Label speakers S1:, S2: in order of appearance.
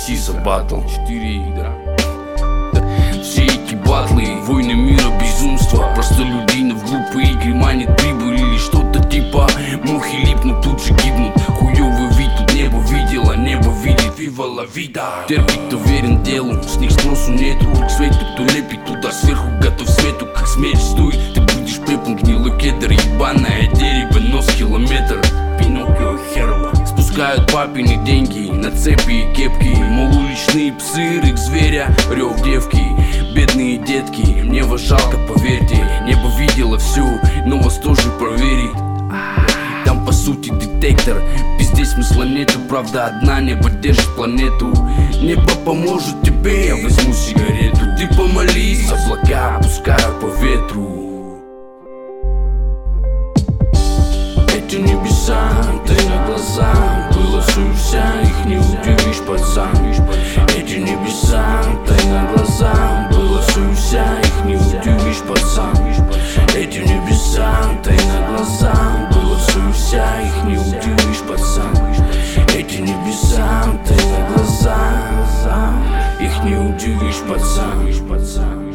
S1: Сиса батл 4 игра. Все эти батлы, войны мира, безумства, простолюдинов, глупые игры манит прибыль или что-то типа мухи липнут, тут же гибнут. Хуёвый вид, тут небо видела, небо видит, вива ла вида. Терпит, кто верен делу, с них спросу нету. К свету, кто лепит туда сверху, готов свету, как смерть стой. Ты будешь пеплом, гнилой кедр, ебаное дерево, нос километр. Пиноккио херба. Спускают папины деньги на цепи и кепки. Мол, уличные псы, рык зверя, рев девки. Бедные детки, мне вас жалко, поверьте. Небо видело всю, но вас тоже проверит. Там по сути детектор, пиздец смысла нету. Правда одна, небо держит планету. Небо поможет тебе, я возьму сигарету. Ты помолись, облака опускаю по ветру. Эти небеса, ты на глаза, было всю вся, их не удивишь, пацан. Эти небеса, ты на глаза, было всю вся, их не удивишь, пацан. Эти небеса, ты на глаза, было всю вся, их не удивишь, пацан. Эти небеса, ты на глаза, их не удивишь, пацан.